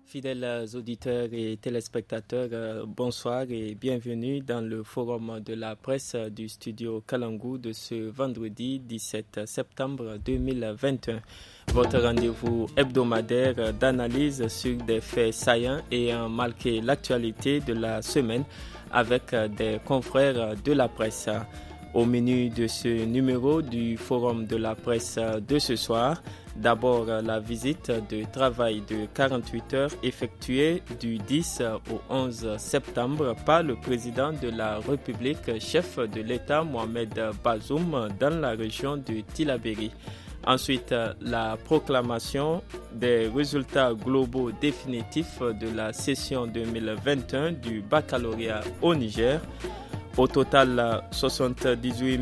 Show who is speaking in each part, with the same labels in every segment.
Speaker 1: Fidèles auditeurs et téléspectateurs, bonsoir et bienvenue dans le forum de la presse du studio Kalangu de ce vendredi 17 septembre 2021. Votre rendez-vous hebdomadaire d'analyse sur des faits saillants ayant marqué l'actualité de la semaine avec des confrères de la presse. Au menu de ce numéro du forum de la presse de ce soir, d'abord la visite de travail de 48 heures effectuée du 10 au 11 septembre par le président de la République, chef de l'État Mohamed Bazoum dans la région de Tillabéri. Ensuite, la proclamation des résultats globaux définitifs de la session 2021 du baccalauréat au Niger. Au total, 78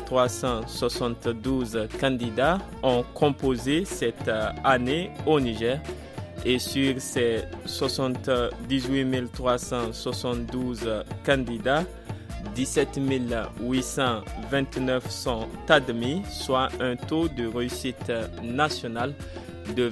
Speaker 1: 372 candidats ont composé cette année au Niger. Et sur ces 78 372 candidats, 17 829 sont admis, soit un taux de réussite nationale de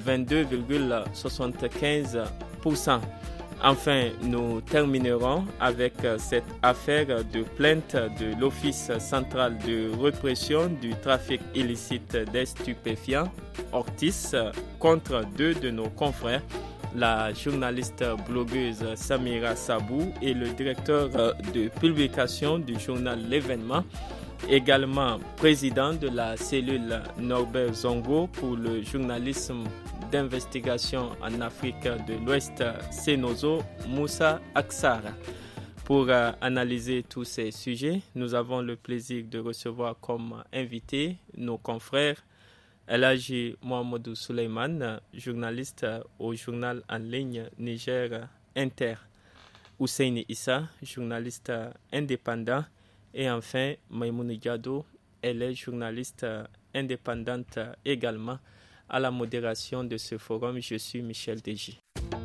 Speaker 1: 22,75%. Enfin, nous terminerons avec cette affaire de plainte de l'Office central de répression du trafic illicite des stupéfiants, Ortis, contre deux de nos confrères, la journaliste blogueuse Samira Sabou et le directeur de publication du journal L'Événement, également président de la cellule Norbert Zongo pour le journalisme d'investigation en Afrique de l'Ouest, Senozo Moussa Aksara. Pour analyser tous ces sujets, nous avons le plaisir de recevoir comme invité nos confrères Elhaji Mohamedou Suleiman, journaliste au journal en ligne Niger Inter, Husseini Issa, journaliste indépendant, et enfin Maïmouna Diado, elle est journaliste indépendante également. À la modération de ce forum, je suis Michel Deji.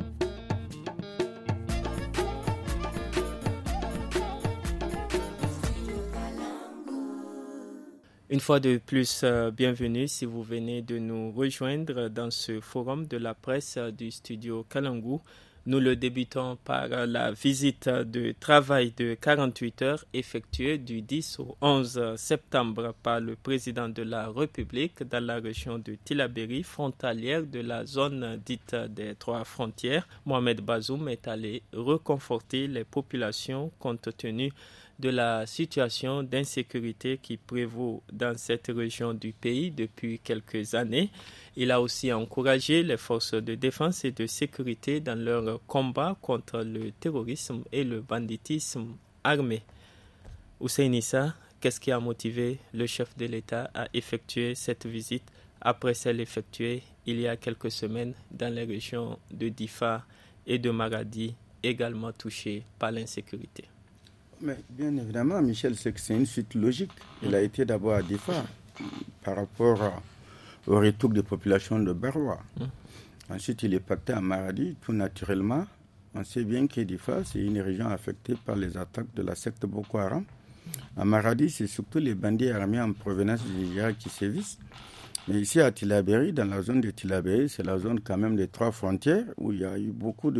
Speaker 1: Une fois de plus, bienvenue si vous venez de nous rejoindre dans ce forum de la presse du studio Kalangu. Nous le débutons par la visite de travail de 48 heures effectuée du 10 au 11 septembre par le président de la République dans la région de Tillabéri, frontalière de la zone dite des trois frontières. Mohamed Bazoum est allé reconforter les populations compte tenu de la situation d'insécurité qui prévaut dans cette région du pays depuis quelques années. Il a aussi encouragé les forces de défense et de sécurité dans leur combat contre le terrorisme et le banditisme armé. Hussein Issa, qu'est-ce qui a motivé le chef de l'État à effectuer cette visite après celle effectuée il y a quelques semaines dans les régions de Difa et de Maradi, également touchées par l'insécurité?
Speaker 2: Mais bien évidemment, Michel, c'est que c'est une suite logique. Il a été d'abord à Difa par rapport au retour des populations de Baroua. Ensuite, il est parti à Maradi, tout naturellement. On sait bien que Difa, c'est une région affectée par les attaques de la secte Boko Haram. À Maradi, c'est surtout les bandits armés en provenance du Nigeria qui sévissent. Mais ici à Tillabéri, dans la zone de Tillabéri, c'est la zone quand même des trois frontières où il y a eu beaucoup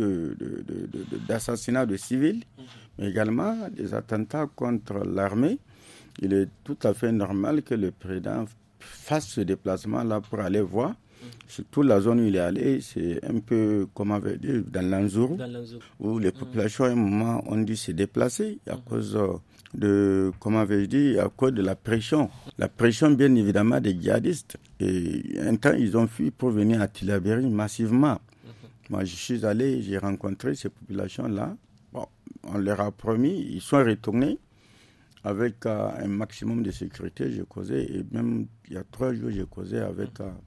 Speaker 2: d'assassinats de civils, mais également des attentats contre l'armée. Il est tout à fait normal que le président fasse ce déplacement-là pour aller voir. Surtout la zone où il est allé, c'est un peu, comment on va dire, dans l'Anzourou, où les populations à un moment ont dû se déplacer à cause de, comment vais-je dire, à cause de la pression bien évidemment des djihadistes. Et un temps, ils ont fui pour venir à Tillabéri massivement. Moi, je suis allé, j'ai rencontré ces populations-là. Bon, on leur a promis, ils sont retournés avec un maximum de sécurité. J'ai causé, et même il y a 3 jours, j'ai causé avec,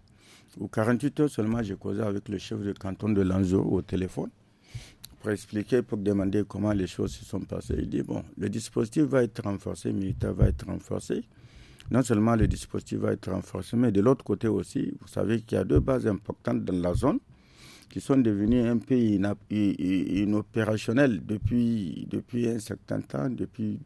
Speaker 2: ou 48 heures seulement, j'ai causé avec le chef de canton de Lanzourou au téléphone pour expliquer, pour demander comment les choses se sont passées. Il dit, bon, le dispositif va être renforcé, le militaire va être renforcé. Non seulement le dispositif va être renforcé, mais de l'autre côté aussi, vous savez qu'il y a 2 bases importantes dans la zone qui sont devenues un peu inopérationnelles depuis un certain temps, depuis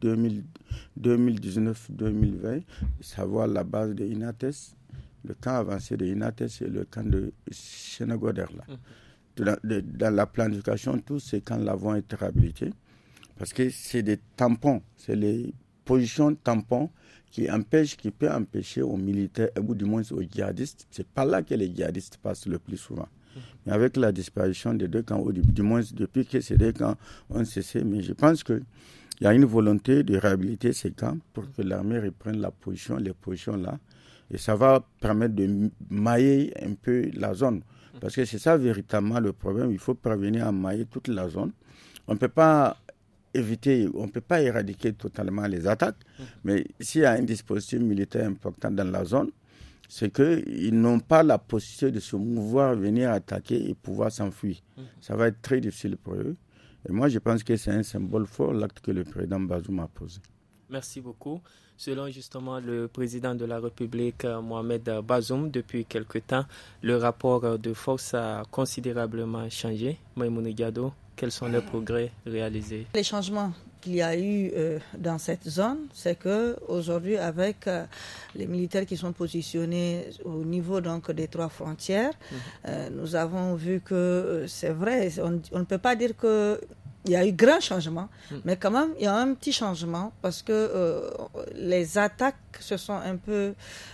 Speaker 2: 2019-2020, savoir la base de Inates, le camp avancé de Inates et le camp de Chenagoderla. dans la planification, tout, c'est quand l'avion est réhabilité. Parce que c'est des tampons, c'est les positions tampons qui peut empêcher aux militaires, ou du moins aux djihadistes. C'est par là que les djihadistes passent le plus souvent. Mais avec la disparition des deux camps, ou du moins depuis que ces deux camps ont cessé, mais je pense qu'il y a une volonté de réhabiliter ces camps pour que l'armée reprenne les positions là. Et ça va permettre de mailler un peu la zone. Parce que c'est ça véritablement le problème. Il faut parvenir à mailler toute la zone. On ne peut pas éradiquer totalement les attaques, mais s'il y a un dispositif militaire important dans la zone, c'est qu'ils n'ont pas la possibilité de se mouvoir, venir attaquer et pouvoir s'enfuir. Ça va être très difficile pour eux. Et moi, je pense que c'est un symbole fort, l'acte que le président Bazoum a posé.
Speaker 1: Merci beaucoup. Selon justement le président de la République, Mohamed Bazoum, depuis quelque temps, le rapport de force a considérablement changé. Maïmouna Diado, quels sont les progrès réalisés?
Speaker 3: Les changements qu'il y a eu dans cette zone, c'est qu'aujourd'hui, avec les militaires qui sont positionnés au niveau donc, des 3 frontières, nous avons vu que c'est vrai, on ne peut pas dire que il y a eu grand changement, mais quand même, il y a un petit changement parce que les attaques se sont un peu...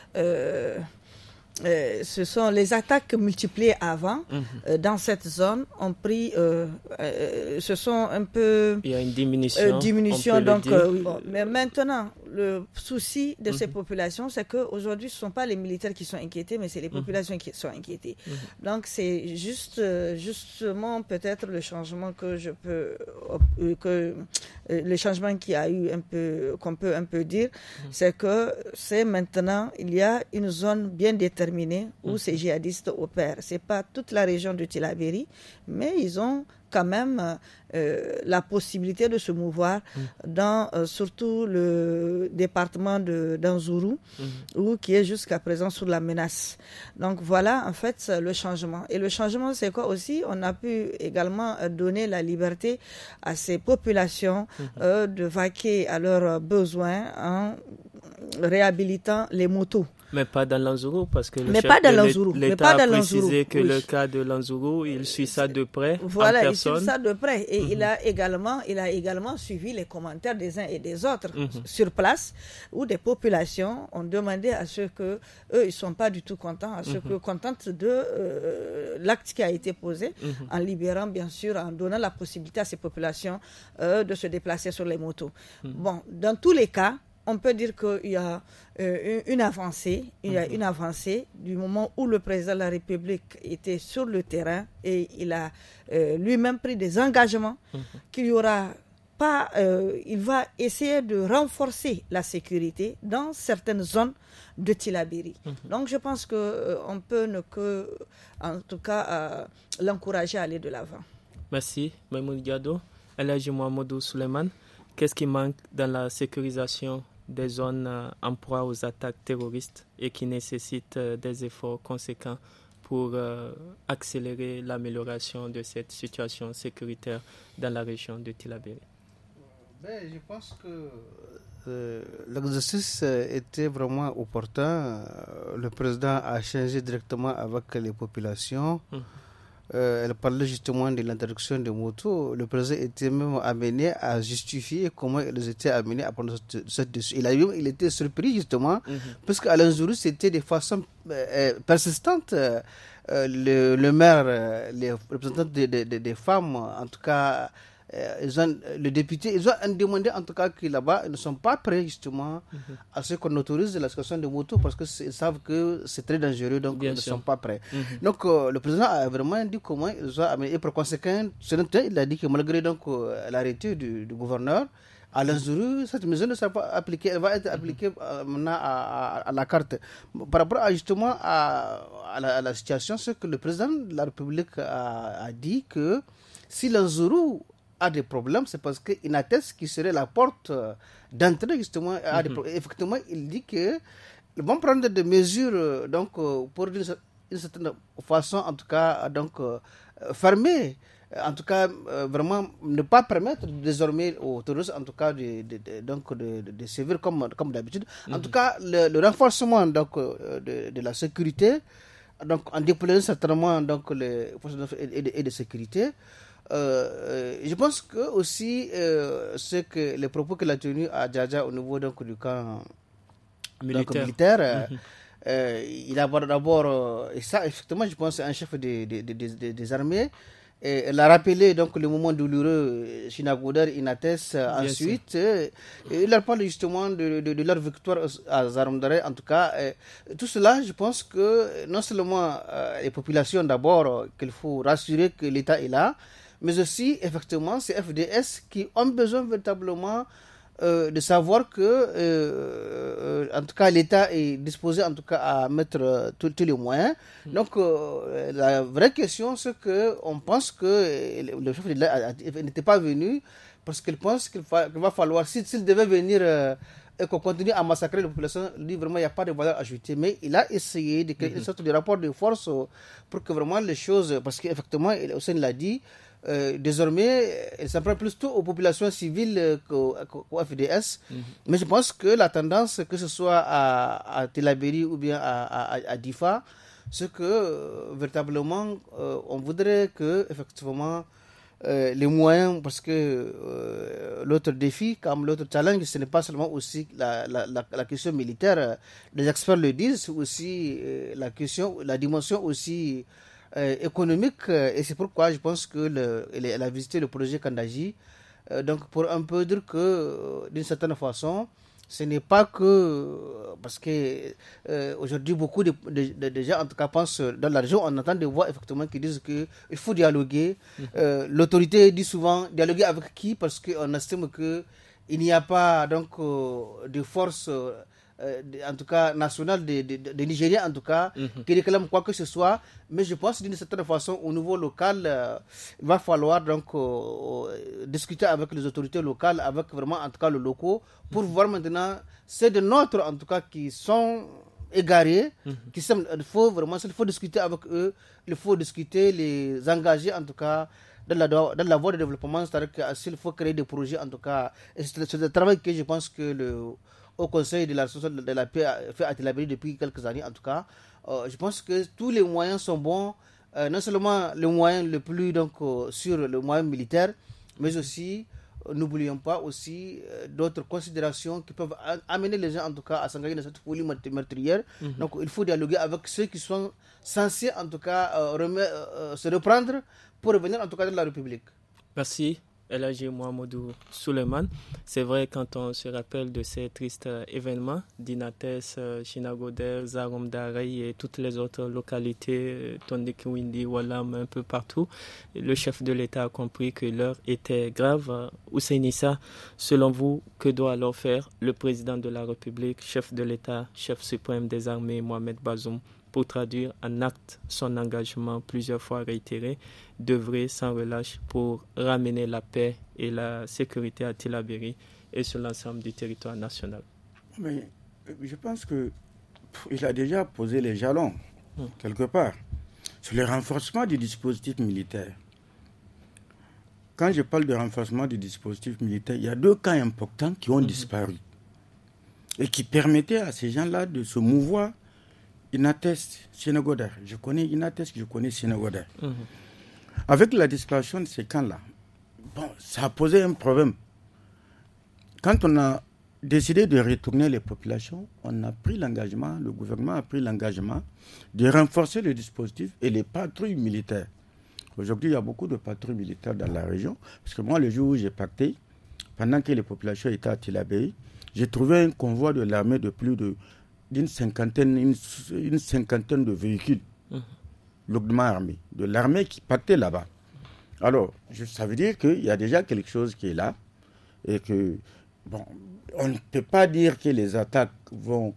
Speaker 3: ce sont les attaques multipliées avant dans cette zone ont pris, ce sont un peu...
Speaker 1: Il y a une diminution
Speaker 3: donc, oui. Bon, mais maintenant, le souci de ces populations, c'est qu'aujourd'hui, ce ne sont pas les militaires qui sont inquiétés, mais c'est les populations qui sont inquiétées. Donc, c'est justement peut-être le changement que je peux... le changement qu'il y a eu un peu, qu'on peut un peu dire, c'est que c'est maintenant, il y a une zone bien déterminée où ces djihadistes opèrent. Ce n'est pas toute la région de Tillabéri, mais ils ont quand même la possibilité de se mouvoir dans surtout le département d'Anzourou, qui est jusqu'à présent sous la menace. Donc voilà en fait le changement. Et le changement, c'est quoi aussi? On a pu également donner la liberté à ces populations de vaquer à leurs besoins en réhabilitant les motos.
Speaker 1: Mais pas dans l'Anzourou, parce que
Speaker 3: l'État
Speaker 1: a précisé que le cas de l'Anzourou, il suit ça de près,
Speaker 3: voilà,
Speaker 1: en personne.
Speaker 3: Il suit ça de près. Et il a également suivi les commentaires des uns et des autres sur place, où des populations ont demandé à ceux que eux, ils ne sont pas du tout contents, à ceux que contentes de l'acte qui a été posé, en libérant, bien sûr, en donnant la possibilité à ces populations de se déplacer sur les motos. Bon, dans tous les cas, on peut dire qu'il y a une avancée. Il y a une avancée du moment où le président de la République était sur le terrain et il a lui-même pris des engagements qu'il y aura pas. Il va essayer de renforcer la sécurité dans certaines zones de Tillabéri. Donc je pense qu'on peut ne que, en tout cas, l'encourager à aller de l'avant.
Speaker 1: Merci, Maïmouna Diado. Elhaji Mohamedou Souleymane, qu'est-ce qui manque dans la sécurisation des zones en proie aux attaques terroristes et qui nécessitent des efforts conséquents pour accélérer l'amélioration de cette situation sécuritaire dans la région de Tillabéri?
Speaker 4: Je pense que l'exercice était vraiment opportun. Le président a changé directement avec les populations. Elle parlait justement de l'interdiction des motos. Le président était même amené à justifier comment ils étaient amenés à prendre cette décision. Il était surpris justement, parce qu'à l'Anzourou, c'était de façon persistante. Le maire, les représentants des femmes, en tout cas, le député, ils ont demandé en tout cas que là-bas, ils ne sont pas prêts justement à ce qu'on autorise la circulation de motos parce qu'ils savent que c'est très dangereux, donc ils ne sont pas prêts. Donc le président a vraiment dit comment ils ont amené. Et pour conséquent, il a dit que malgré donc l'arrêté du gouverneur, à l'Anzourou, cette mesure ne sera pas appliquée, elle va être appliquée maintenant à la carte. Par rapport justement à la situation, c'est que le président de la République a dit que si l'Anzourou a des problèmes, c'est parce qu'il atteste qui serait la porte d'entrée justement. Effectivement, il dit qu'ils vont prendre des mesures donc pour d'une certaine façon, en tout cas, donc fermer, en tout cas vraiment ne pas permettre désormais aux terroristes, en tout cas, de sévir comme d'habitude. En tout cas, le renforcement donc de la sécurité donc en déployant certainement donc les forces et de sécurité. Je pense que aussi c'est que les propos qu'il a tenus à Djadja au niveau donc, du camp militaire, il a d'abord, et ça effectivement je pense c'est un chef des armées. Et elle a rappelé donc le moment douloureux Chinagoder, Inates ensuite. Il a parlé justement de leur victoire à Zarumdare. En tout cas, tout cela, je pense que non seulement les populations d'abord, qu'il faut rassurer que l'État est là, mais aussi effectivement ces FDS qui ont besoin véritablement de savoir que en tout cas l'État est disposé en tout cas à mettre tous les moyens. Donc la vraie question c'est que on pense que le chef de l'État n'était pas venu parce qu'il pense qu'il va falloir s'il devait venir et qu'on continue à massacrer la population, lui vraiment il n'y a pas de valeur ajoutée, mais il a essayé de créer une sorte de rapport de force pour que vraiment les choses, parce qu'effectivement Hussein l'a dit, désormais, elle s'en prend plutôt aux populations civiles qu'au FDS. Mais je pense que la tendance, que ce soit à Tillabéri ou bien à Difa, c'est que véritablement, on voudrait que, effectivement, les moyens, parce que l'autre défi, comme l'autre challenge, ce n'est pas seulement aussi la question militaire. Les experts le disent, c'est aussi la dimension aussi économique, et c'est pourquoi je pense que elle a visité le projet Kandaji, donc pour un peu dire que d'une certaine façon ce n'est pas que parce que aujourd'hui beaucoup de gens en tout cas pensent dans la région, on entend des voix effectivement qui disent que il faut dialoguer. L'autorité dit souvent dialoguer avec qui, parce qu'on estime que il n'y a pas donc de force en tout cas national de Nigeria en tout cas, qui réclament quoi que ce soit, mais je pense d'une certaine façon au niveau local il va falloir donc discuter avec les autorités locales, avec vraiment en tout cas le locaux, pour voir maintenant c'est de nôtres en tout cas qui sont égarés, il faut discuter avec eux, il faut discuter, les engager en tout cas dans la voie de développement, c'est-à-dire qu'il faut créer des projets en tout cas, et c'est le travail que je pense que au Conseil de la paix fait à Tillabéri depuis quelques années en tout cas. Je pense que tous les moyens sont bons, non seulement le moyen le plus donc sur le moyen militaire, mais aussi n'oublions pas aussi d'autres considérations qui peuvent amener les gens en tout cas à s'engager dans cette folie meurtrière. Donc il faut dialoguer avec ceux qui sont censés en tout cas se reprendre pour revenir en tout cas dans la République.
Speaker 1: Merci. Elhaji Mohamedou Suleiman. C'est vrai, quand on se rappelle de ces tristes événements d'Inates, Chinagoder, Zarumdare et toutes les autres localités, Tondikwindi, Walam, un peu partout, le chef de l'État a compris que l'heure était grave. Hussein Issa, selon vous, que doit alors faire le président de la République, chef de l'État, chef suprême des armées, Mohamed Bazoum, pour traduire en acte son engagement plusieurs fois réitéré d'œuvrer sans relâche pour ramener la paix et la sécurité à Tillabéri et sur l'ensemble du territoire national?
Speaker 2: Mais je pense qu'il a déjà posé les jalons, quelque part, sur le renforcement du dispositif militaire. Quand je parle de renforcement du dispositif militaire, il y a 2 camps importants qui ont disparu et qui permettaient à ces gens-là de se mouvoir. Inates, Chinagoder. Je connais Inates, je connais Chinagoder. Avec la disparition de ces camps-là, ça a posé un problème. Quand on a décidé de retourner les populations, on a pris l'engagement, le gouvernement a pris l'engagement de renforcer le dispositif et les patrouilles militaires. Aujourd'hui, il y a beaucoup de patrouilles militaires dans la région, parce que moi, le jour où j'ai pacté, pendant que les populations étaient à Tillabéri, j'ai trouvé un convoi de l'armée de plus d'une cinquantaine de véhicules, lourdement armés, de l'armée qui pactait là-bas. Alors, ça veut dire qu'il y a déjà quelque chose qui est là, et que, on ne peut pas dire que les attaques vont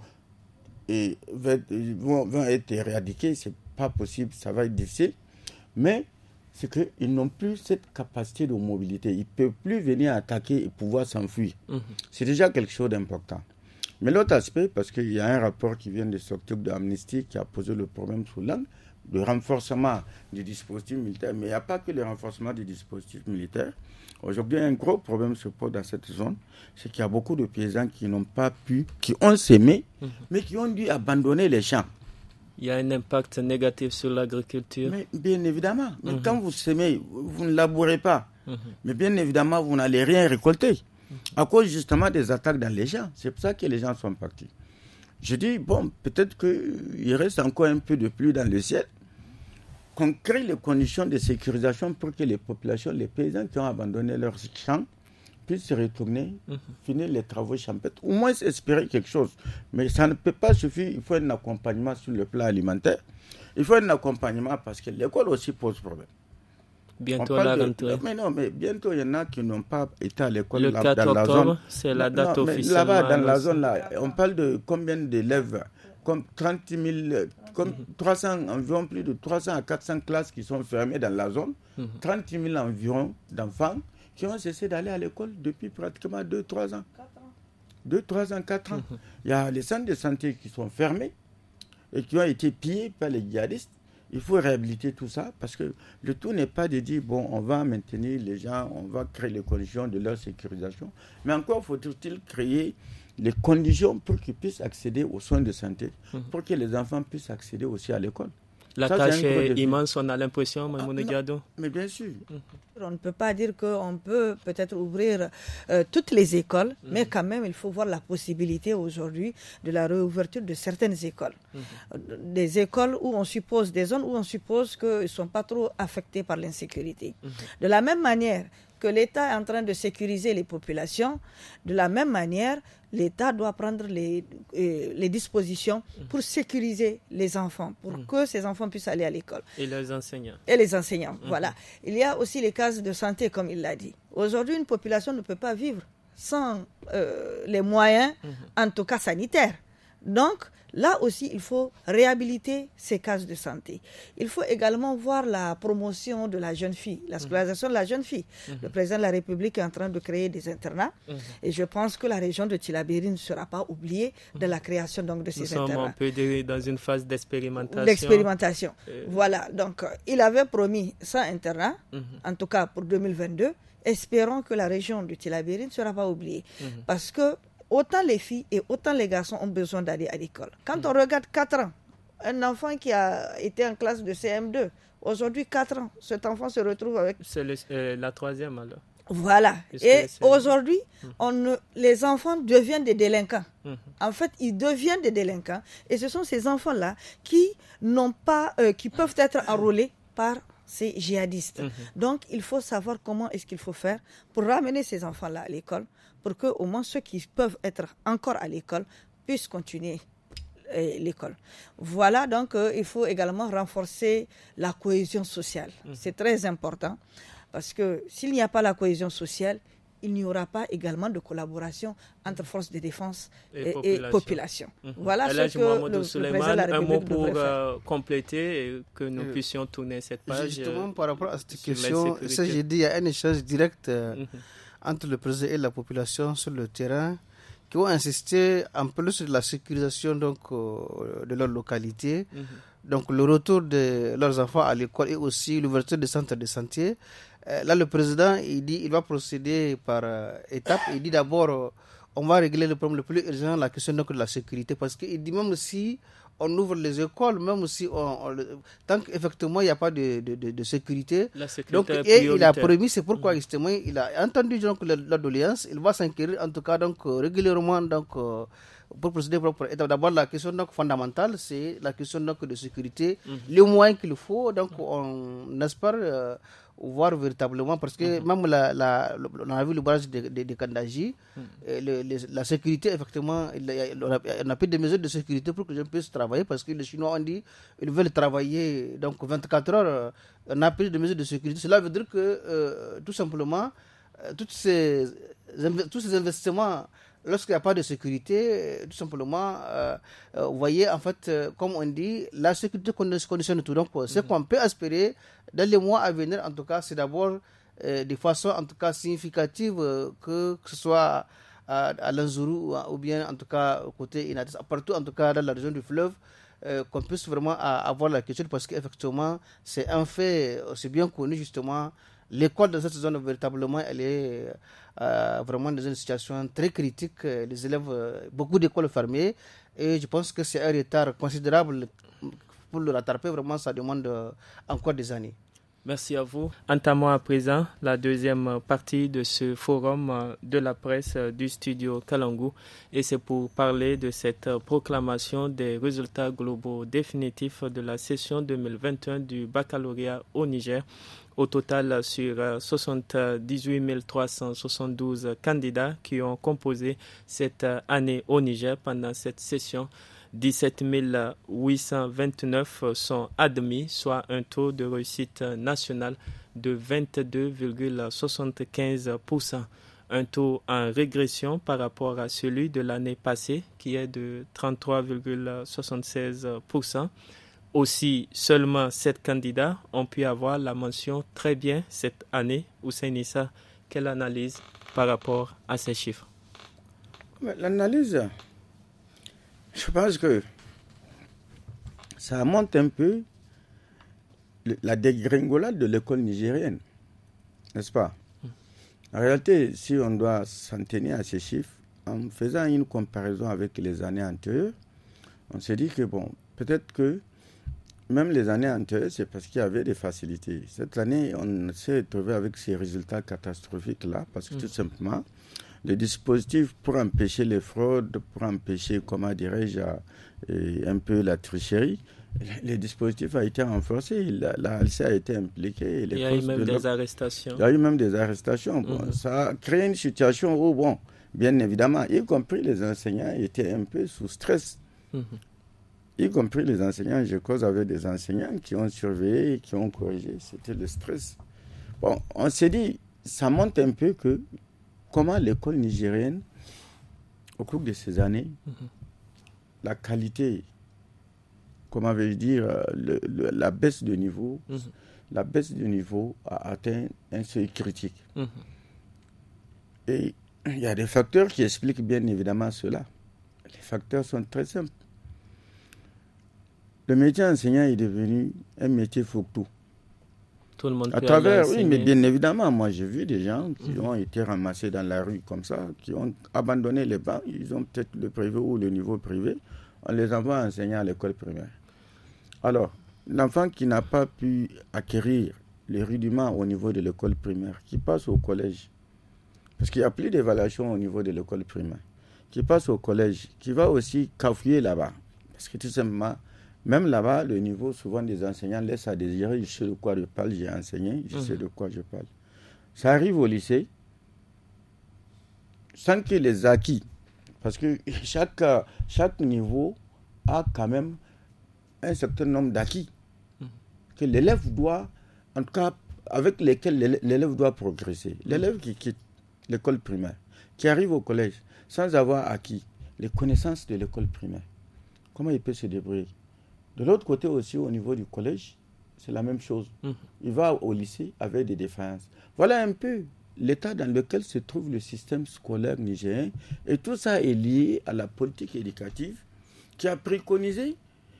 Speaker 2: être éradiquées, c'est pas possible, ça va être difficile, mais c'est qu'ils n'ont plus cette capacité de mobilité, ils ne peuvent plus venir attaquer et pouvoir s'enfuir. C'est déjà quelque chose d'important. Mais l'autre aspect, parce qu'il y a un rapport qui vient de sortir d'Amnesty qui a posé le problème sous l'angle, le renforcement du dispositif militaire. Mais il n'y a pas que le renforcement du dispositif militaire. Aujourd'hui, un gros problème se pose dans cette zone, c'est qu'il y a beaucoup de paysans qui n'ont pas pu, qui ont sémé, mais qui ont dû abandonner les champs.
Speaker 1: Il y a un impact négatif sur l'agriculture.
Speaker 2: Mais bien évidemment. Mais quand vous semez, vous ne labourez pas. Mais bien évidemment, vous n'allez rien récolter. À cause justement des attaques dans les champs. C'est pour ça que les gens sont partis. Je dis, bon, peut-être qu'il reste encore un peu de pluie dans le ciel. Qu'on crée les conditions de sécurisation pour que les populations, les paysans qui ont abandonné leurs champs, puissent se retourner, finir les travaux champêtres, au moins espérer quelque chose. Mais ça ne peut pas suffire, il faut un accompagnement sur le plan alimentaire. Il faut un accompagnement parce que l'école aussi pose problème.
Speaker 1: Bientôt la rentrée.
Speaker 2: Mais bientôt il y en a qui n'ont pas été à l'école.
Speaker 1: Le 4
Speaker 2: dans
Speaker 1: octobre,
Speaker 2: la zone.
Speaker 1: c'est la date officielle.
Speaker 2: Là-bas, dans la zone, là, on parle de combien d'élèves? Comme 30 000, comme 300, environ plus de 300 à 400 classes qui sont fermées dans la zone. 30 000 environ d'enfants qui ont cessé d'aller à l'école depuis pratiquement 2-3 ans. 2-3 ans, 4 ans. Il y a les centres de santé qui sont fermés et qui ont été pillés par les djihadistes. Il faut réhabiliter tout ça parce que le tout n'est pas de dire, bon, on va maintenir les gens, on va créer les conditions de leur sécurisation. Mais encore faut-il créer les conditions pour qu'ils puissent accéder aux soins de santé, pour que les enfants puissent accéder aussi à l'école.
Speaker 1: La tâche est immense, on a l'impression, Maïmouna Diado.
Speaker 2: Mais bien sûr.
Speaker 3: On ne peut pas dire qu'on peut peut-être ouvrir toutes les écoles, mais quand même, il faut voir la possibilité aujourd'hui de la réouverture de certaines écoles. Des écoles où on suppose, des zones où on suppose qu'ils ne sont pas trop affectés par l'insécurité. De la même manière que l'État est en train de sécuriser les populations, de la même manière, l'État doit prendre les dispositions pour sécuriser les enfants, pour que ces enfants puissent aller à l'école.
Speaker 1: Et les enseignants.
Speaker 3: Et les enseignants, voilà. Il y a aussi les cases de santé, comme il l'a dit. Aujourd'hui, une population ne peut pas vivre sans les moyens, en tout cas sanitaires. Donc, là aussi, il faut réhabiliter ces cases de santé. Il faut également voir la promotion de la jeune fille, la scolarisation de la jeune fille. Le président de la République est en train de créer des internats et je pense que la région de Tillabéri ne sera pas oubliée de la création donc, de ces internats.
Speaker 1: Nous sommes un peu dans une phase d'expérimentation.
Speaker 3: D'expérimentation. Voilà, donc il avait promis 100 internats, en tout cas pour 2022. Espérons que la région de Tillabéri ne sera pas oubliée parce que autant les filles et autant les garçons ont besoin d'aller à l'école. Quand on regarde 4 ans, un enfant qui a été en classe de CM2, aujourd'hui 4 ans, cet enfant se retrouve avec...
Speaker 1: C'est la 3e alors.
Speaker 3: Voilà. Et aujourd'hui, les enfants deviennent des délinquants. En fait, ils deviennent des délinquants. Et ce sont ces enfants-là qui peuvent être enrôlés par ces djihadistes. Donc, il faut savoir comment est-ce qu'il faut faire pour ramener ces enfants-là à l'école, pour que au moins ceux qui peuvent être encore à l'école puissent continuer l'école. Voilà, donc il faut également renforcer la cohésion sociale. C'est très important parce que s'il n'y a pas la cohésion sociale, il n'y aura pas également de collaboration entre forces de défense et population. Voilà ce que le président de la République devrait faire.
Speaker 1: Un mot pour compléter et que nous puissions tourner cette page.
Speaker 4: Justement, par rapport à cette question, ça j'ai dit, il y a un échange direct entre le président et la population sur le terrain qui ont insisté en plus sur la sécurisation donc, de leur localité. Donc le retour de leurs enfants à l'école et aussi l'ouverture des centres de santé. Là, le président, il va procéder par étapes. Il dit d'abord, on va régler le problème le plus urgent, la question donc, de la sécurité. Parce qu'il dit même si on ouvre les écoles, même si tant qu'effectivement il n'y a pas de sécurité. Donc, et il a promis, c'est pourquoi justement il a entendu donc, la doléance. Il va s'inquiéter en tout cas donc, régulièrement donc, pour procéder pour d'abord la question donc, fondamentale, c'est la question donc, de sécurité, les moyens qu'il faut. Donc on espère voir véritablement, parce que même on a vu le barrage de Kandaji, la sécurité, effectivement, on a pris des mesures de sécurité pour que les gens puissent travailler, parce que les Chinois ont dit qu'ils veulent travailler donc 24 heures, on a pris des mesures de sécurité. Cela veut dire que, tout simplement, tous ces investissements, lorsqu'il n'y a pas de sécurité, tout simplement, vous voyez, en fait, comme on dit, la sécurité conditionne tout. Donc, ce qu'on peut espérer dans les mois à venir, en tout cas, c'est d'abord, de façon, en tout cas, significative, que ce soit à Lanzuru ou bien, en tout cas, côté Inatis, partout, en tout cas, dans la région du fleuve, qu'on puisse vraiment avoir la question, parce qu'effectivement, c'est un fait, c'est bien connu, justement. L'école dans cette zone, véritablement, elle est vraiment dans une situation très critique. Les élèves, beaucoup d'écoles fermées. Et je pense que c'est un retard considérable pour le rattraper, vraiment, ça demande encore des années.
Speaker 1: Merci à vous. Entamons à présent la deuxième partie de ce forum de la presse du studio Kalangu, et c'est pour parler de cette proclamation des résultats globaux définitifs de la session 2021 du baccalauréat au Niger. Au total, sur 78 372 candidats qui ont composé cette année au Niger pendant cette session, 17 829 sont admis, soit un taux de réussite national de 22,75%. Un taux en régression par rapport à celui de l'année passée qui est de 33,76%. Aussi, seulement 7 candidats ont pu avoir la mention très bien cette année. Hussein Issa, quelle analyse par rapport à ces chiffres?
Speaker 2: L'analyse, je pense que ça montre un peu la dégringolade de l'école nigérienne, n'est-ce pas? En réalité, si on doit s'en tenir à ces chiffres, en faisant une comparaison avec les années antérieures, on s'est dit que peut-être que même les années antérieures, c'est parce qu'il y avait des facilités. Cette année, on s'est retrouvé avec ces résultats catastrophiques-là, parce que tout simplement, le dispositif pour empêcher les fraudes, pour empêcher, comment dirais-je, un peu la tricherie, le dispositif a été renforcé, la ALC a été impliquée.
Speaker 1: Il y a eu même des arrestations.
Speaker 2: Il y a eu même des arrestations. Ça a créé une situation où, bien évidemment, y compris les enseignants étaient un peu sous stress. Y compris les enseignants, je cause avec des enseignants qui ont surveillé, qui ont corrigé, c'était le stress. On s'est dit, ça montre un peu que comment l'école nigérienne, au cours de ces années, la qualité, comment vais-je dire, la baisse de niveau, la baisse de niveau a atteint un seuil critique. Et il y a des facteurs qui expliquent bien évidemment cela. Les facteurs sont très simples. Le métier enseignant est devenu un métier fourre-tout.
Speaker 1: Tout le monde
Speaker 2: à travers, oui, mais bien évidemment, moi j'ai vu des gens qui ont été ramassés dans la rue comme ça, qui ont abandonné les bancs, ils ont peut-être le privé ou le niveau privé, on les envoie enseigner à l'école primaire. Alors, l'enfant qui n'a pas pu acquérir les rudiments au niveau de l'école primaire, qui passe au collège, parce qu'il n'y a plus d'évaluation au niveau de l'école primaire, qui passe au collège, qui va aussi cafouiller là-bas, parce que tout simplement, même là-bas, le niveau souvent des enseignants laisse à désirer. Je sais de quoi je parle, j'ai enseigné, je sais de quoi je parle. Ça arrive au lycée, sans que les acquis, parce que chaque niveau a quand même un certain nombre d'acquis que l'élève doit, en tout cas avec lesquels l'élève doit progresser. L'élève qui quitte l'école primaire, qui arrive au collège sans avoir acquis les connaissances de l'école primaire, comment il peut se débrouiller? De l'autre côté aussi, au niveau du collège, c'est la même chose. Il va au lycée avec des défaillances. Voilà un peu l'état dans lequel se trouve le système scolaire nigérien. Et tout ça est lié à la politique éducative qui a préconisé,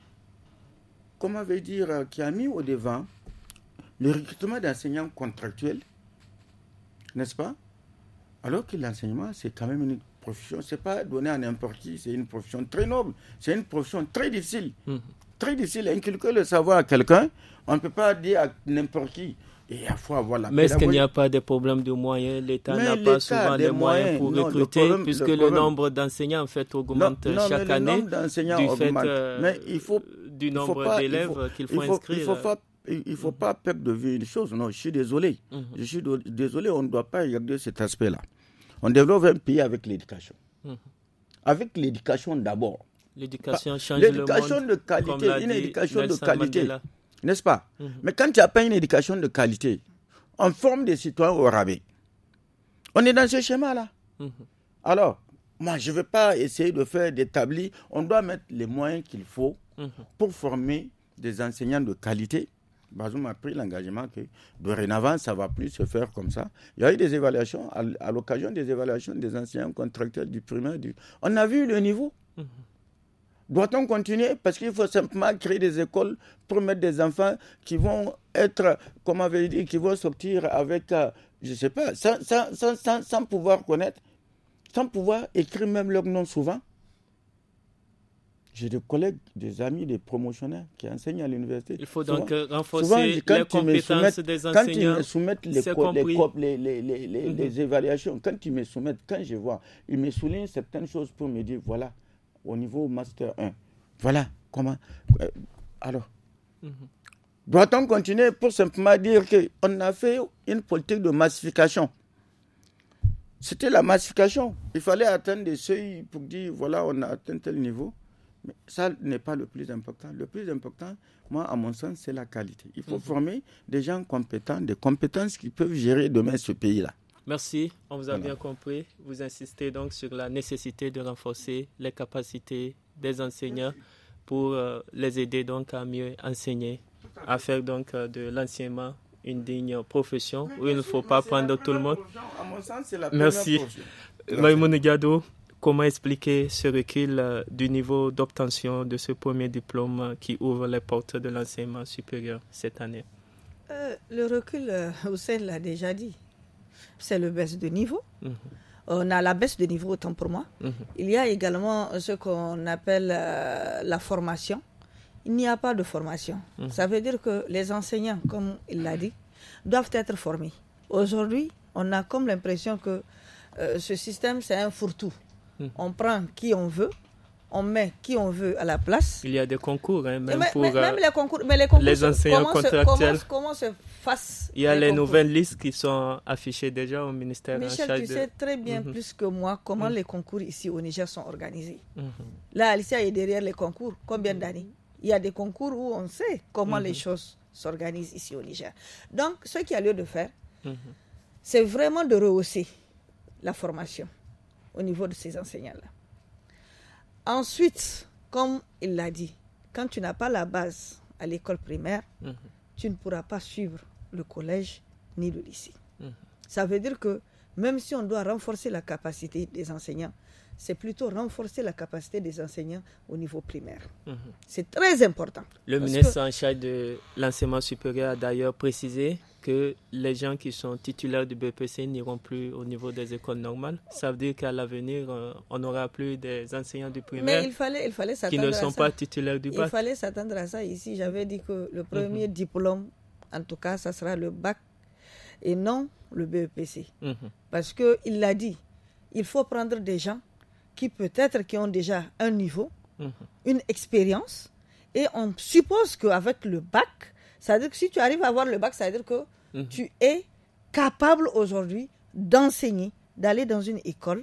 Speaker 2: comment veut dire, qui a mis au devant le recrutement d'enseignants contractuels, n'est-ce pas? Alors que l'enseignement, c'est quand même une profession, c'est pas donné à n'importe qui, c'est une profession très noble, c'est une profession très difficile. Très difficile, inculquer le savoir à quelqu'un, on ne peut pas dire à n'importe qui. Et il faut avoir la
Speaker 1: Mais est-ce qu'il n'y a pas de problème de moyens? L'État n'a pas souvent les moyens pour recruter, puisque le nombre d'enseignants en fait augmente chaque année.
Speaker 2: Le nombre d'enseignants augmente. Mais il faut
Speaker 1: du nombre d'élèves qu'il faut inscrire.
Speaker 2: Il ne faut pas perdre de vue une chose. Non, je suis désolé. Je suis désolé, on ne doit pas regarder cet aspect-là. On développe un pays avec l'éducation. Avec l'éducation d'abord.
Speaker 1: L'éducation change le monde,
Speaker 2: de qualité, une éducation de qualité,
Speaker 1: Mandela.
Speaker 2: N'est-ce pas? Mais quand tu n'as pas une éducation de qualité, on forme des citoyens au rabais. On est dans ce schéma-là. Alors, moi, je ne vais pas essayer d'établir. On doit mettre les moyens qu'il faut pour former des enseignants de qualité. Bazoum a pris l'engagement que dorénavant, ça ne va plus se faire comme ça. Il y a eu des évaluations, à l'occasion des évaluations des enseignants contractuels du primaire. On a vu le niveau. Doit-on continuer? Parce qu'il faut simplement créer des écoles pour mettre des enfants qui vont être, comme on avait dit, qui vont sortir avec, je ne sais pas, sans pouvoir connaître, sans pouvoir écrire même leur nom souvent. J'ai des collègues, des amis, des promotionnaires qui enseignent à l'université.
Speaker 1: Il faut donc renforcer les compétences des enseignants.
Speaker 2: Quand ils me soumettent les évaluations, quand je vois, ils me soulignent certaines choses pour me dire, voilà, au niveau Master 1, voilà, comment... alors, doit-on continuer pour simplement dire qu'on a fait une politique de massification? C'était la massification. Il fallait atteindre des seuils pour dire, voilà, on a atteint tel niveau. Mais ça n'est pas le plus important. Le plus important, moi, à mon sens, c'est la qualité. Il faut former des gens compétents, des compétences qui peuvent gérer demain ce pays-là.
Speaker 1: Merci, on vous a bien compris. Vous insistez donc sur la nécessité de renforcer les capacités des enseignants pour les aider donc à mieux enseigner, à faire donc de l'enseignement une digne profession où il ne faut pas prendre tout le monde.
Speaker 2: À mon sens, c'est la première profession.
Speaker 1: Merci. Maïmouna Diado, comment expliquer ce recul du niveau d'obtention de ce premier diplôme qui ouvre les portes de l'enseignement supérieur cette année?
Speaker 3: Le recul, Hussein l'a déjà dit, c'est le baisse de niveau. On a la baisse de niveau, autant pour moi. Il y a également ce qu'on appelle la formation. Il n'y a pas de formation. Ça veut dire que les enseignants, comme il l'a dit, doivent être formés. Aujourd'hui, on a comme l'impression que ce système, c'est un fourre-tout. On prend qui on veut, on met qui on veut à la place.
Speaker 1: Il y a des concours, même pour
Speaker 3: même les concours,
Speaker 1: les enseignants contractuels.
Speaker 3: Comment se fasse?
Speaker 1: Il y a les nouvelles listes qui sont affichées déjà au ministère.
Speaker 3: Michel, tu sais très bien plus que moi comment les concours ici au Niger sont organisés. Là, Alicia est derrière les concours. Combien d'années? Il y a des concours où on sait comment les choses s'organisent ici au Niger. Donc, ce qu'il y a lieu de faire, c'est vraiment de rehausser la formation au niveau de ces enseignants-là. Ensuite, comme il l'a dit, quand tu n'as pas la base à l'école primaire, tu ne pourras pas suivre le collège ni le lycée. Ça veut dire que même si on doit renforcer la capacité des enseignants, c'est plutôt renforcer la capacité des enseignants au niveau primaire. C'est très important.
Speaker 1: Le ministre en charge de l'enseignement supérieur a d'ailleurs précisé que les gens qui sont titulaires du BEPC n'iront plus au niveau des écoles normales. Ça veut dire qu'à l'avenir, on n'aura plus des enseignants du primaire.
Speaker 3: Mais il fallait
Speaker 1: qui ne sont pas titulaires du bac.
Speaker 3: Il fallait s'attendre à ça ici. J'avais dit que le premier diplôme, en tout cas, ça sera le bac et non le BEPC. Parce qu'il l'a dit, il faut prendre des gens qui ont déjà un niveau, une expérience, et on suppose qu'avec le bac, ça veut dire que si tu arrives à avoir le bac, ça veut dire que tu es capable aujourd'hui d'enseigner, d'aller dans une école,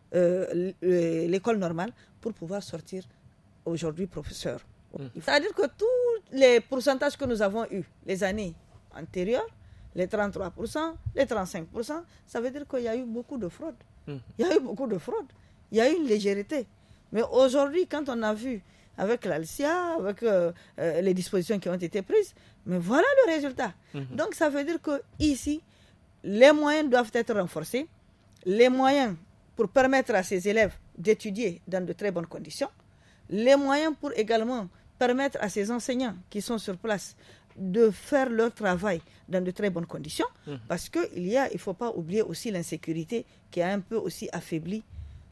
Speaker 3: l'école normale, pour pouvoir sortir aujourd'hui professeur. Ça veut dire que tous les pourcentages que nous avons eus les années antérieures, les 33%, les 35%, ça veut dire qu'il y a eu beaucoup de fraude. Il y a eu beaucoup de fraude. Il y a eu une légèreté. Mais aujourd'hui, quand on a vu avec l'ALSIA, avec les dispositions qui ont été prises, mais voilà le résultat. Donc ça veut dire qu'ici, les moyens doivent être renforcés, les moyens pour permettre à ces élèves d'étudier dans de très bonnes conditions, les moyens pour également permettre à ces enseignants qui sont sur place de faire leur travail dans de très bonnes conditions, parce qu'il ne faut pas oublier aussi l'insécurité qui a un peu aussi affaibli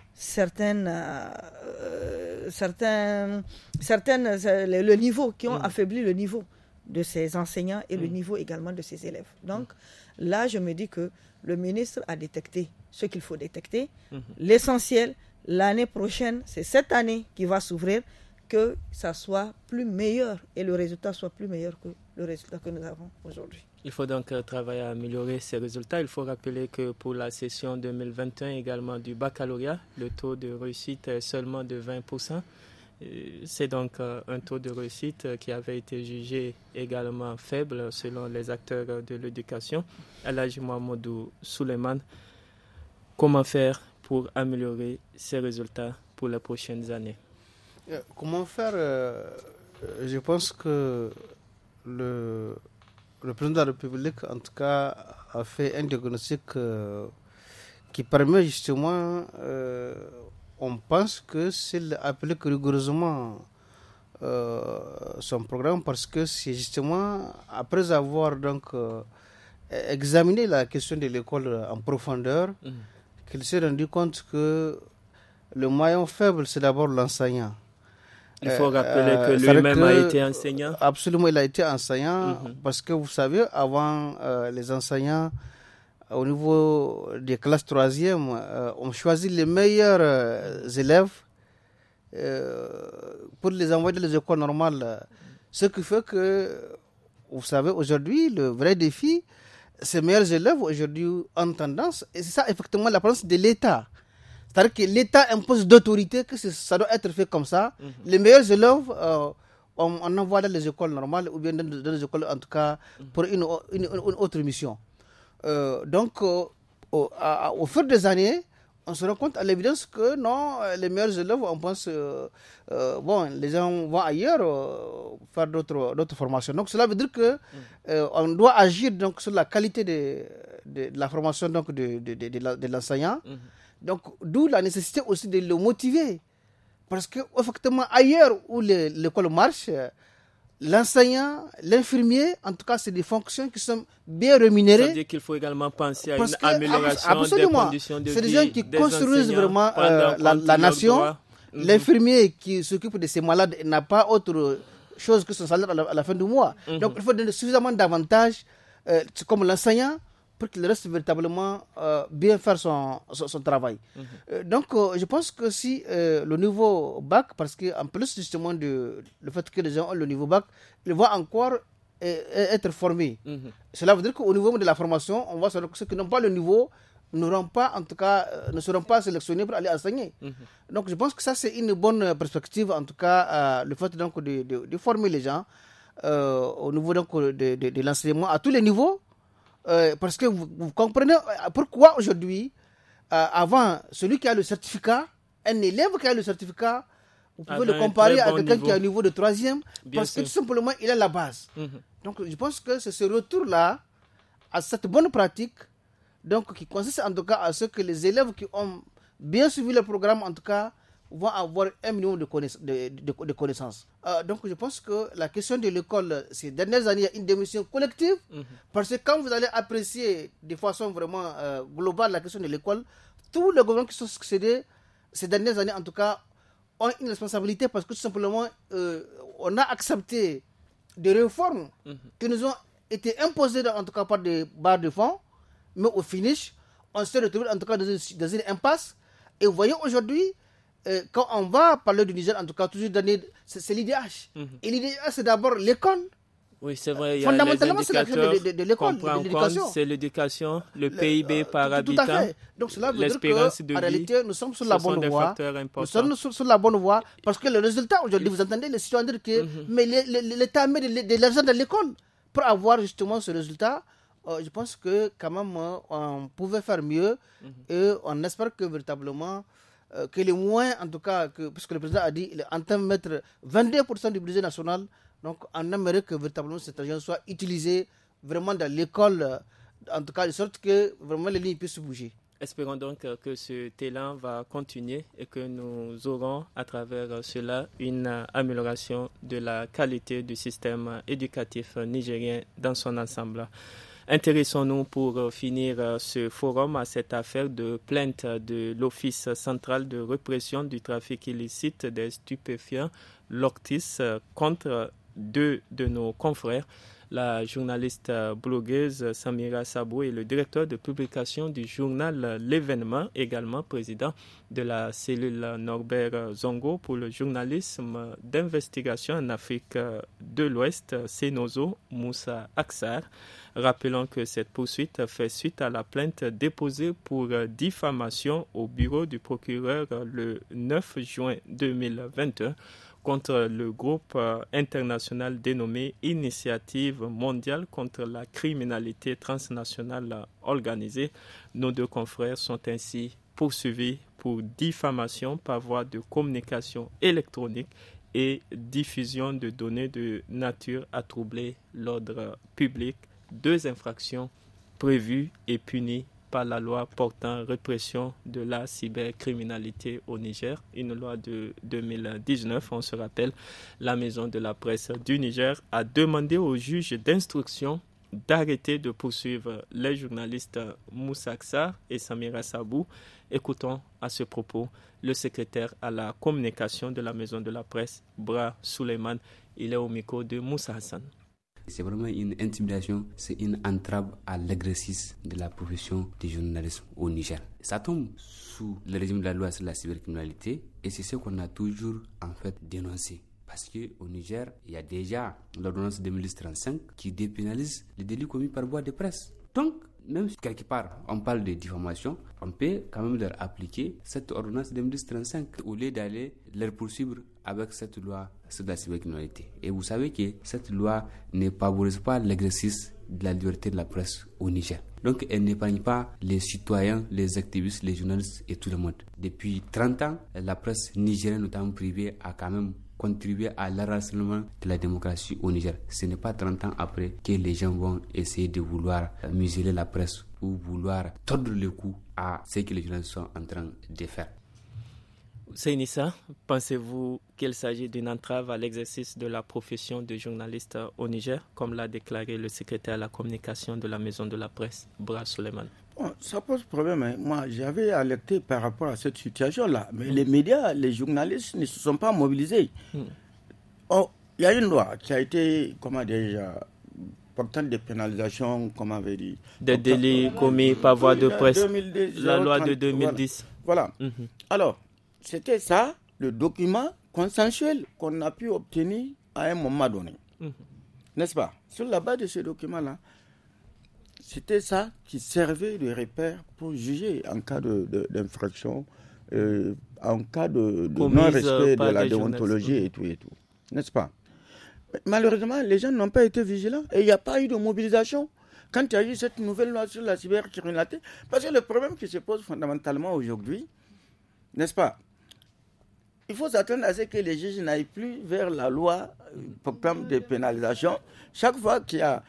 Speaker 3: le niveau, qui ont affaibli le niveau de ces enseignants et le niveau également de ces élèves. Donc là, je me dis que le ministre a détecté ce qu'il faut détecter. L'essentiel, l'année prochaine, c'est cette année qui va s'ouvrir, que ça soit plus meilleur et le résultat soit plus meilleur que le résultat que nous avons aujourd'hui.
Speaker 1: Il faut donc travailler à améliorer ces résultats. Il faut rappeler que pour la session 2021 également du baccalauréat, le taux de réussite est seulement de 20%. C'est donc un taux de réussite qui avait été jugé également faible selon les acteurs de l'éducation. Elhaji Mahamadou Souleymane, comment faire pour améliorer ces résultats pour les prochaines années?
Speaker 4: Comment faire? Je pense que le président de la République, en tout cas, a fait un diagnostic qui permet justement, on pense que s'il applique rigoureusement son programme, parce que c'est justement après avoir donc examiné la question de l'école en profondeur, qu'il s'est rendu compte que le maillon faible, c'est d'abord l'enseignant.
Speaker 1: Il faut rappeler que lui-même a été enseignant.
Speaker 4: Absolument, il a été enseignant parce que vous savez, avant les enseignants, au niveau des classes 3e, on choisit les meilleurs élèves pour les envoyer dans les écoles normales. Ce qui fait que, vous savez, aujourd'hui, le vrai défi, ces meilleurs élèves aujourd'hui ont tendance, et c'est ça effectivement la présence de l'État. C'est-à-dire que l'État impose d'autorité, que ça doit être fait comme ça. Les meilleurs élèves, on envoie dans les écoles normales ou bien dans les écoles, en tout cas, pour une autre mission. Donc, au fur des années, on se rend compte à l'évidence que non, les meilleurs élèves, on pense, les gens vont ailleurs faire d'autres formations. Donc, cela veut dire que on doit agir donc, sur la qualité de la formation donc, de l'enseignant. Donc, d'où la nécessité aussi de le motiver. Parce que, effectivement, ailleurs où l'école marche, l'enseignant, l'infirmier, en tout cas, c'est des fonctions qui sont bien rémunérées.
Speaker 1: Ça veut dire qu'il faut également penser à une amélioration des conditions de vie.
Speaker 4: C'est des gens qui construisent vraiment la nation. L'infirmier qui s'occupe de ses malades n'a pas autre chose que son salaire à la fin du mois. Donc, il faut donner suffisamment d'avantages, comme l'enseignant, pour qu'il reste véritablement bien faire son travail. Donc, je pense que si le niveau bac, parce qu'en plus justement le fait que les gens ont le niveau bac, ils vont encore être formés. Cela veut dire qu'au niveau de la formation, on va se rendre compte que ceux qui n'ont pas le niveau n'auront pas, en tout cas, ne seront pas sélectionnés pour aller enseigner. Donc, je pense que ça, c'est une bonne perspective, en tout cas, le fait donc de former les gens au niveau donc de l'enseignement à tous les niveaux. Parce que vous comprenez pourquoi aujourd'hui, avant, celui qui a le certificat, un élève qui a le certificat, vous pouvez le comparer à quelqu'un qui a un niveau de 3e, parce que tout simplement, il a la base. Donc, je pense que c'est ce retour-là, à cette bonne pratique, donc, qui consiste en tout cas à ce que les élèves qui ont bien suivi le programme, en tout cas, vont avoir un minimum de connaissances. Donc, je pense que la question de l'école, ces dernières années, il y a une démission collective, parce que quand vous allez apprécier de façon vraiment globale la question de l'école, tous les gouvernements qui sont succédés, ces dernières années, en tout cas, ont une responsabilité, parce que tout simplement, on a accepté des réformes qui nous ont été imposées, en tout cas, par des barres de fonds, mais au finish, on s'est retrouvé, en tout cas, dans une impasse. Et vous voyez, aujourd'hui, quand on va parler du Niger, en tout cas, toujours donné, c'est l'IDH. Et l'IDH, c'est d'abord l'école.
Speaker 1: Oui, c'est vrai. Il y a fondamentalement, c'est la question de l'école, de l'éducation. C'est l'éducation, le PIB par habitant. Tout à fait.
Speaker 4: Donc, cela veut dire qu'en réalité, nous sommes sur la bonne voie. Nous sommes sur la bonne voie parce que le résultat, aujourd'hui, vous entendez les citoyens dire que mais l'État met de l'argent dans l'école pour avoir justement ce résultat. Je pense que quand même, on pouvait faire mieux et on espère que véritablement que les moyens, en tout cas, puisque le président a dit qu'il entend mettre 22% du budget national, donc on aimerait que véritablement cet argent soit utilisé vraiment dans l'école, en tout cas de sorte que vraiment les lignes puissent bouger.
Speaker 1: Espérons donc que cet élan va continuer et que nous aurons à travers cela une amélioration de la qualité du système éducatif nigérien dans son ensemble. Intéressons-nous pour finir ce forum à cette affaire de plainte de l'Office central de répression du trafic illicite des stupéfiants, l'OCTIS, contre deux de nos confrères, la journaliste blogueuse Samira Sabou et le directeur de publication du journal L'Événement, également président de la cellule Norbert Zongo pour le journalisme d'investigation en Afrique de l'Ouest, Senozo Moussa Aksar. Rappelons que cette poursuite fait suite à la plainte déposée pour diffamation au bureau du procureur le 9 juin 2021 contre le groupe international dénommé Initiative mondiale contre la criminalité transnationale organisée. Nos deux confrères sont ainsi poursuivis pour diffamation par voie de communication électronique et diffusion de données de nature à troubler l'ordre public. Deux infractions prévues et punies par la loi portant répression de la cybercriminalité au Niger, une loi de 2019. On se rappelle, la maison de la presse du Niger a demandé au juge d'instruction d'arrêter de poursuivre les journalistes Moussa Aksar et Samira Sabou. Écoutons à ce propos le secrétaire à la communication de la maison de la presse, Bra Suleiman. Il est au micro de Moussa Hassan.
Speaker 5: C'est vraiment une intimidation, c'est une entrave à l'exercice de la profession du journalisme au Niger. Ça tombe sous le régime de la loi sur la cybercriminalité et c'est ce qu'on a toujours en fait dénoncé. Parce qu'au Niger, il y a déjà l'ordonnance 2035 qui dépénalise les délits commis par voie de presse. Donc, même si quelque part on parle de diffamation, on peut quand même leur appliquer cette ordonnance 2035 au lieu d'aller leur poursuivre avec cette loi sur la cybercriminalité. Et vous savez que cette loi ne favorise pas l'exercice de la liberté de la presse au Niger. Donc elle n'épargne pas les citoyens, les activistes, les journalistes et tout le monde. Depuis 30 ans, la presse nigérienne, notamment privée, a quand même contribué à l'enracinement de la démocratie au Niger. Ce n'est pas 30 ans après que les gens vont essayer de vouloir museler la presse ou vouloir tordre le cou à ce que les journalistes sont en train de faire.
Speaker 1: Seynissa, pensez-vous qu'il s'agit d'une entrave à l'exercice de la profession de journaliste au Niger, comme l'a déclaré le secrétaire à la communication de la maison de la presse, Bra Suleiman?
Speaker 2: Bon, ça pose problème. Hein. Moi, j'avais alerté par rapport à cette situation-là. Mais les médias, les journalistes ne se sont pas mobilisés. Oh, il y a une loi qui a été, portant des pénalisations, comme on avait dit.
Speaker 1: Des délits commis par voie de presse. 2010, la loi de 2010.
Speaker 2: Voilà. Alors, c'était ça, le document consensuel qu'on a pu obtenir à un moment donné. N'est-ce pas? Sur la base de ce document-là, c'était ça qui servait de repère pour juger en cas d'infraction, en cas de non-respect de la déontologie et tout. N'est-ce pas? Malheureusement, les gens n'ont pas été vigilants et il n'y a pas eu de mobilisation quand il y a eu cette nouvelle loi sur la cybercriminalité. Parce que le problème qui se pose fondamentalement aujourd'hui, n'est-ce pas? Il faut s'attendre à ce que les juges n'aillent plus vers la loi portant des pénalisations. Chaque fois qu'il y a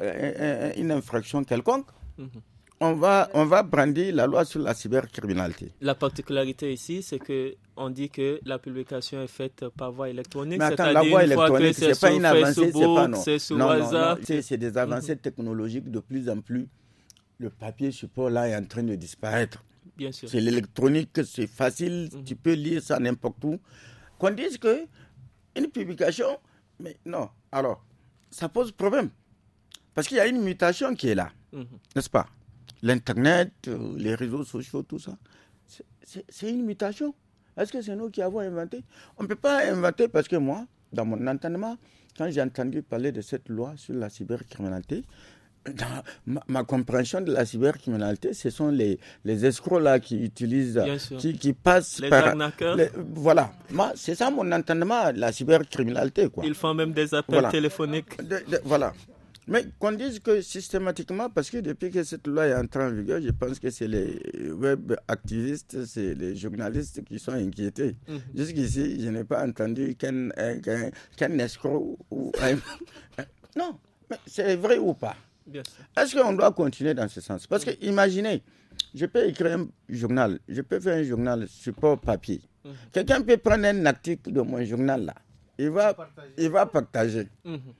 Speaker 2: une infraction quelconque, on va brandir la loi sur la cybercriminalité.
Speaker 1: La particularité ici, c'est qu'on dit que la publication est faite par voie électronique.
Speaker 2: Mais attends, la voie électronique, ce n'est pas une avancée,
Speaker 1: c'est sur WhatsApp.
Speaker 2: C'est des avancées technologiques de plus en plus. Le papier support là est en train de disparaître.
Speaker 1: Bien sûr.
Speaker 2: C'est l'électronique, c'est facile, tu peux lire ça n'importe où. Qu'on dise qu'une publication, mais non, alors, ça pose problème. Parce qu'il y a une mutation qui est là, n'est-ce pas? L'Internet, les réseaux sociaux, tout ça, c'est une mutation. Est-ce que c'est nous qui avons inventé? On ne peut pas inventer parce que moi, dans mon entendement, quand j'ai entendu parler de cette loi sur la cybercriminalité, dans ma compréhension de la cybercriminalité, ce sont les escrocs là qui utilisent, qui passent
Speaker 1: les
Speaker 2: par...
Speaker 1: arnaqueurs.
Speaker 2: Voilà, moi, c'est ça mon entendement, la cybercriminalité, quoi.
Speaker 1: Ils font même des appels téléphoniques.
Speaker 2: Voilà. Mais qu'on dise que systématiquement, parce que depuis que cette loi est entrée en vigueur, je pense que c'est les web activistes, c'est les journalistes qui sont inquiétés. Jusqu'ici, je n'ai pas entendu qu'un escroc ou non, mais c'est vrai ou pas? Est-ce qu'on doit continuer dans ce sens? Parce que imaginez, je peux écrire un journal, je peux faire un journal support papier. Quelqu'un peut prendre un article de mon journal là, il va partager.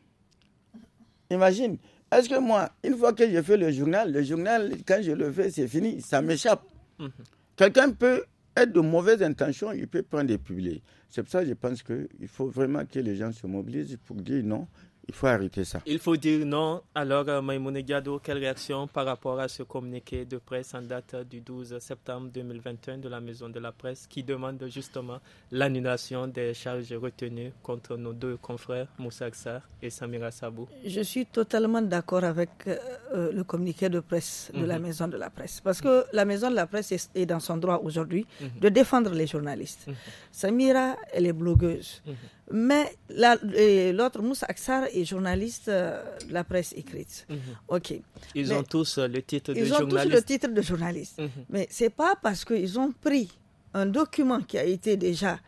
Speaker 2: Imagine, est-ce que moi, une fois que je fais le journal, quand je le fais, c'est fini, ça m'échappe. Quelqu'un peut être de mauvaise intention, il peut prendre et publier. C'est pour ça que je pense qu'il faut vraiment que les gens se mobilisent pour dire non. Il faut arrêter ça.
Speaker 1: Il faut dire non. Alors, Maïmouna Diado, quelle réaction par rapport à ce communiqué de presse en date du 12 septembre 2021 de la Maison de la Presse qui demande justement l'annulation des charges retenues contre nos deux confrères, Moussa Aksar et Samira Sabou? Je
Speaker 3: suis totalement d'accord avec le communiqué de presse de la Maison de la Presse. Parce que la Maison de la Presse est dans son droit aujourd'hui de défendre les journalistes. Samira, elle est blogueuse. Mais l'autre, Moussa Aksar, est journaliste de la presse écrite. Ok.
Speaker 1: Ils ont tous le titre de journaliste.
Speaker 3: Ils ont tous le titre de journaliste. Mais ce n'est pas parce qu'ils ont pris un document qui a été déjà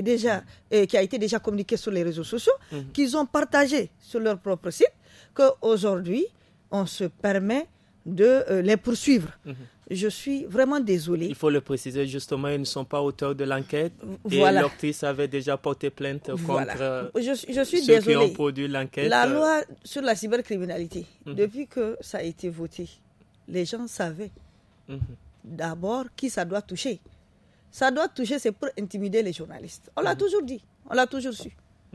Speaker 3: communiqué sur les réseaux sociaux, qu'ils ont partagé sur leur propre site, qu'aujourd'hui, on se permet de les poursuivre. je suis vraiment désolée.
Speaker 1: Il faut le préciser, justement, ils ne sont pas auteurs de l'enquête.
Speaker 3: Voilà.
Speaker 1: Et l'actrice avait déjà porté plainte contre
Speaker 3: je suis
Speaker 1: ceux
Speaker 3: désolée.
Speaker 1: qui ont produit l'enquête.
Speaker 3: La loi sur la cybercriminalité, depuis que ça a été voté, les gens savaient d'abord qui ça doit toucher. Ça doit toucher, c'est pour intimider les journalistes. On l'a toujours dit, on l'a toujours su.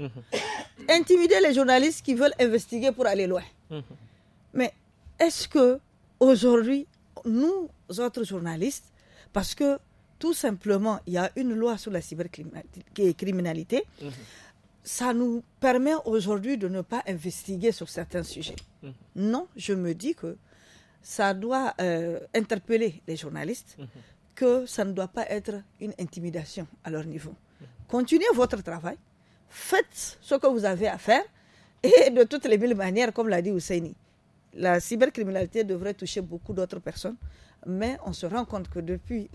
Speaker 3: Intimider les journalistes qui veulent investiguer pour aller loin. Mais est-ce que aujourd'hui, nous autres journalistes, parce que tout simplement, il y a une loi sur la cybercriminalité, ça nous permet aujourd'hui de ne pas investiguer sur certains sujets. Non, je me dis que ça doit interpeller les journalistes, que ça ne doit pas être une intimidation à leur niveau. Continuez votre travail, faites ce que vous avez à faire, et de toutes les mille manières, comme l'a dit Ousseini, la cybercriminalité devrait toucher beaucoup d'autres personnes, mais on se rend compte que depuis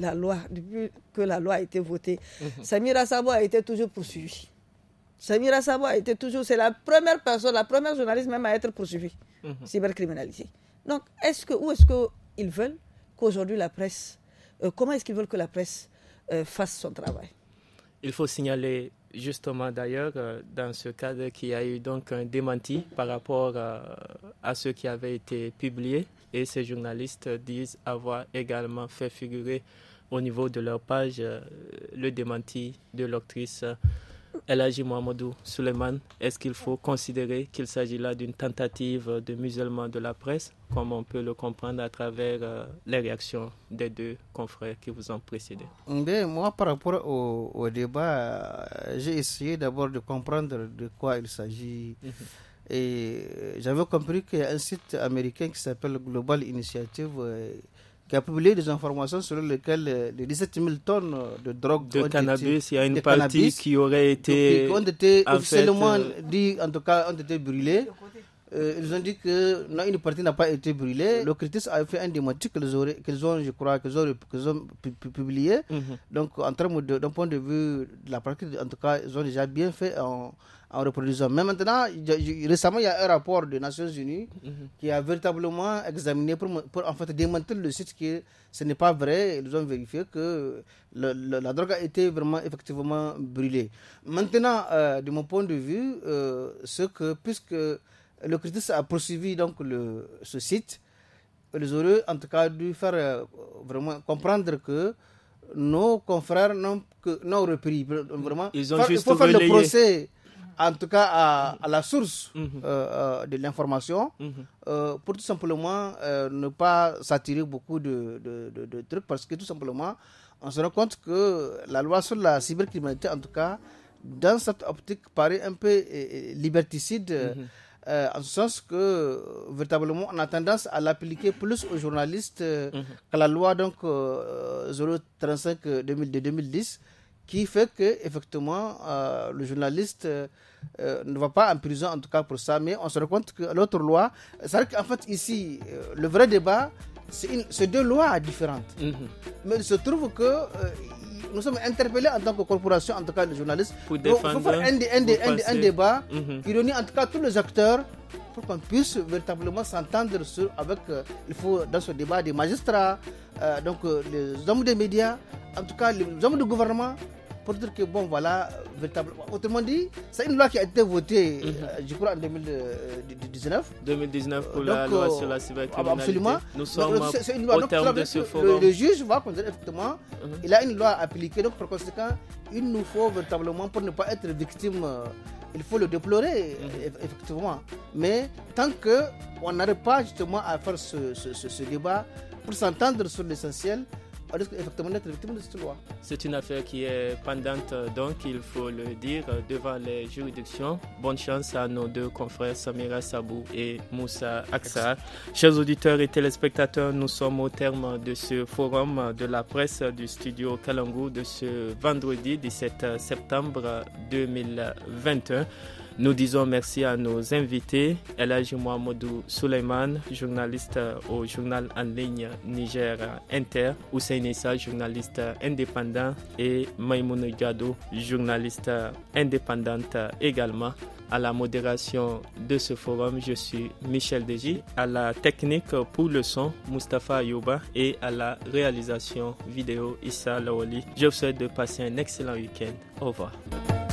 Speaker 3: que la loi a été votée, Samira Sabo a été toujours poursuivie. Samira Sabo a été toujours, c'est la première personne, la première journaliste même à être poursuivie, cybercriminalité. Donc, où est-ce qu'ils veulent qu'aujourd'hui la presse, comment est-ce qu'ils veulent que la presse fasse son travail?
Speaker 1: Il faut signaler justement d'ailleurs dans ce cadre qu'il y a eu donc un démenti par rapport à ce qui avait été publié, et ces journalistes disent avoir également fait figurer au niveau de leur page le démenti de l'actrice El Hadji Mohamedou Souleymane. Est-ce qu'il faut considérer qu'il s'agit là d'une tentative de musellement de la presse, comme on peut le comprendre à travers les réactions des deux confrères qui vous ont précédé?
Speaker 4: Moi, par rapport au débat, j'ai essayé d'abord de comprendre de quoi il s'agit. Et j'avais compris qu'il y a un site américain qui s'appelle Global Initiative qui a publié des informations selon lesquelles les 17 000 tonnes de drogue
Speaker 1: de cannabis, il y a une partie qui aurait été
Speaker 4: ont été officiellement dit, en tout cas, ont été brûlées. Ils ont dit que non, une partie n'a pas été brûlée. Le critique a fait un démenti qu'ils ont publié. Donc, en termes d'un point de vue de la pratique, en tout cas, ils ont déjà bien fait en reproduisant. Mais maintenant, récemment, il y a un rapport des Nations Unies qui a véritablement examiné pour en fait démanteler le site que ce n'est pas vrai. Ils ont vérifié que la drogue a été vraiment effectivement brûlée. Maintenant, de mon point de vue, c'est que puisque le critique a poursuivi donc ce site, ils auraient en tout cas dû faire vraiment comprendre que nos confrères n'ont repris. Vraiment,
Speaker 1: ils ont juste
Speaker 4: il faut faire
Speaker 1: relayé.
Speaker 4: Le procès, en tout cas à la source de l'information, pour tout simplement ne pas s'attirer beaucoup de trucs, parce que tout simplement, on se rend compte que la loi sur la cybercriminalité, en tout cas, dans cette optique, paraît un peu liberticide. En ce sens que véritablement on a tendance à l'appliquer plus aux journalistes qu'à la loi donc 035 de 2010, qui fait que effectivement le journaliste ne va pas en prison, en tout cas pour ça. Mais on se rend compte que l'autre loi, c'est vrai qu'en fait ici le vrai débat, c'est deux lois différentes. Mais il se trouve que nous sommes interpellés en tant que corporation, en tout cas les journalistes, pour défendre. Il faut faire un débat qui réunit en tout cas tous les acteurs pour qu'on puisse véritablement s'entendre avec, il faut dans ce débat des magistrats, donc les hommes des médias, en tout cas les hommes du gouvernement, pour dire que bon voilà, véritablement. Autrement dit, c'est une loi qui a été votée, je crois en 2019.
Speaker 1: 2019 pour donc, la loi sur la cybercriminalité.
Speaker 4: Absolument.
Speaker 1: Nous sommes au terme de ce forum.
Speaker 4: Le juge va considérer effectivement, il a une loi à appliquer, donc par conséquent, il nous faut véritablement, pour ne pas être victime, il faut le déplorer, effectivement. Mais tant qu'on n'arrive pas justement à faire ce débat pour s'entendre sur l'essentiel, on risque effectivement d'être victime de cette loi.
Speaker 1: C'est une affaire qui est pendante, donc il faut le dire, devant les juridictions. Bonne chance à nos deux confrères Samira Sabou et Moussa Aksar. Chers auditeurs et téléspectateurs, nous sommes au terme de ce forum de la presse du studio Kalangou de ce vendredi 17 septembre 2021. Nous disons merci à nos invités, Elhaji Mohamedou Suleiman, journaliste au journal en ligne Niger Inter, Hussein Issa, journaliste indépendant, et Maïmouna Diado, journaliste indépendante également. À la modération de ce forum, je suis Michel Deji. À la technique pour le son, Mustapha Ayouba, et à la réalisation vidéo, Issa Lawali. Je vous souhaite de passer un excellent week-end. Au revoir.